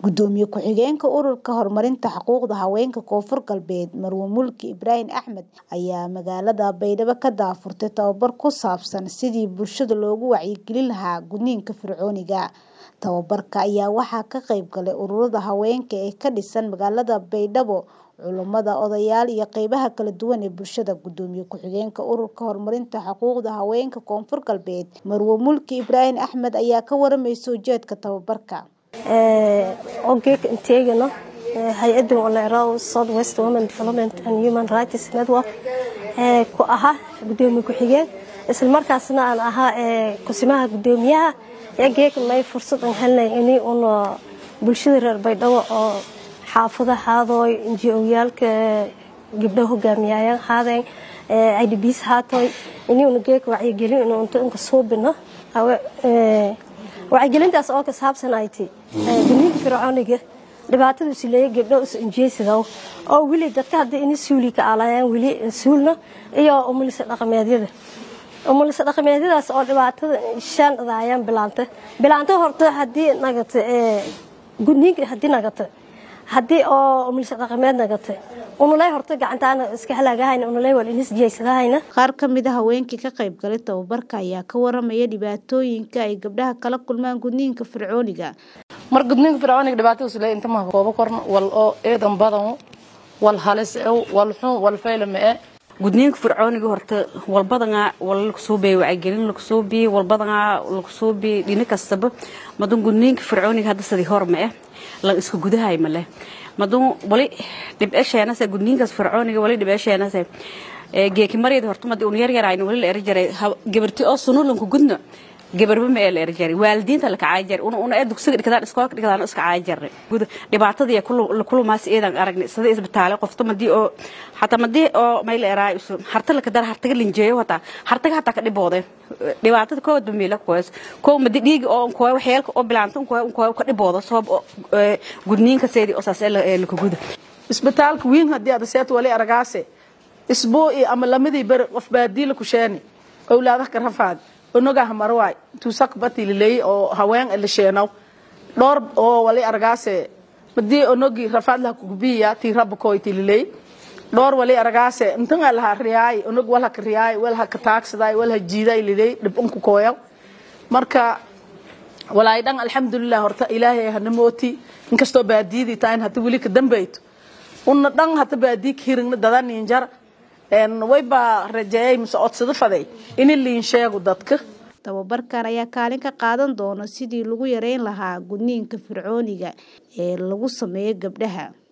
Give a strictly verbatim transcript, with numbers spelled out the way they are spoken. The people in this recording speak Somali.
Gudoomiye ku-xigeenka ururka horumarinta xuquuqda haweenka Koonfur Galbeed Marwo Mulki Ibrahim Axmed ayaa magaalada Baydhabo ka daafurtay tababar ku saabsan sidii bulshada loogu wacyigelin lahaa gudniinka fircooniga. Tababarka ayaa waxaa ka qayb galay ururada haweenka ee ka dhisan magaalada Baydhabo, culimada, odayaal iyo qaybaha kala duwan ee bulshada. Gudoomiye ku-xigeenka ururka horumarinta xuquuqda haweenka Koonfur Galbeed Marwo Mulki Ibrahim Axmed ayaa ka waramaysay ujeedka tababarka. ogeek inteegano hay-adda Olero South West Women Development and Human Rights Network ee ku aha gudoomiye ku-xigeen isla markaasna aan ahaa ee kusimaha gudoomiyaha egeek may fursad aan helnay inay una bulshada reer Baydhabo oo xaafadahaadooy injiilayaalka gabdhaha hogaamiyayaan haadeen I D Bs haatoy inay una geek wacyigelin inuu inta inka soo bino ee wacyigelintaas oo ka saabsan ay tahay gudniinka fircooniga dhibaatada si leeyahay gabdhaha is injeesada oo wili dadka hadda in suuli ka aalayaan wili suulna iyo umulisa dhaqameedyada umulisa dhaqameedyadaas oo dhibaatada shan daayaan bilaanta bilaanta horta hadii nagata ee gudniinka hadii nagata hadii oo umulisa dhaqameed nagata unulay horta gacantaana iska halaagahayna unulay wal inis jeesadahayna. Qaar ka mid ah haweenkii ka qayb galay tababarka ayaa ka waramaya dhibaatooyinka ay gabdhaha kala kulmaan gudniinka fircooniga. mar gudniinka fircooniga dhibaatada isla inta ma koobo korn wal oo eedan badan wal halis wal xun wal faylama ee gudniinka fircooniga horta wal badan wal la soo beey wacyigelin la soo beey wal badan la soo beey dhinac kastaba madan gudniinka fircooniga hadda sidii horma ee la isku gudahay ma leh madan wali dib eesheena sa gudniinkaas fircooniga wali dib eesheena sa ee geeki mariyada horta mad uu yar yar aynu wali la erjaray gabartii oo sunulan ku gudna gabarba ma ee la erjaray waalidiinta la kacaajar una una ee dugsiga dhigtaan iskoolka dhigtaan iska caajar dhibaatada iyo kullu kullu maas eedan aragnay sida isbitaal qofta madii oo hatta madii oo mayl eraay isu harta la ka dar hartaga linjeeyo hata hartaga hata ka dhibooday dhibaatada kood bamila koos koo madii dhiig oo koo waxyeelka oo bilaanta koo koo ka dhiboodo soo gudniinka seedi oo saas ee la ku gudo isbitaalka weyn hadii aad seeto wali aragaase isbuuci ama lamidii bar qof baadiil ku sheeni awlaadaha ka rafaad onoga hamarwaay tuusak batililay oo haween la sheeno dhor oo wali aragaase madii onogi rafaad la ku gubiya tii rab ko itililay dhor wali aragaase intan la riyaay onog wala ka riyaay wala ka taagsaday wala jiiday liday dhibun ku kooyo marka walaay dhan alxamdulillah horta ilaahay hanamooti inkastoo baadiyadi taan hada wali ka dambayto una dhan hada baadi kiirna dadan injar een way ba rajeeyay mas'oodsada faday in liin sheego dadka. Tababarkan ayaa kaalin ka qaadan doona sidii lagu yareyn lahaa gudniinka fircooniga ee lagu sameeyo gabdhaha.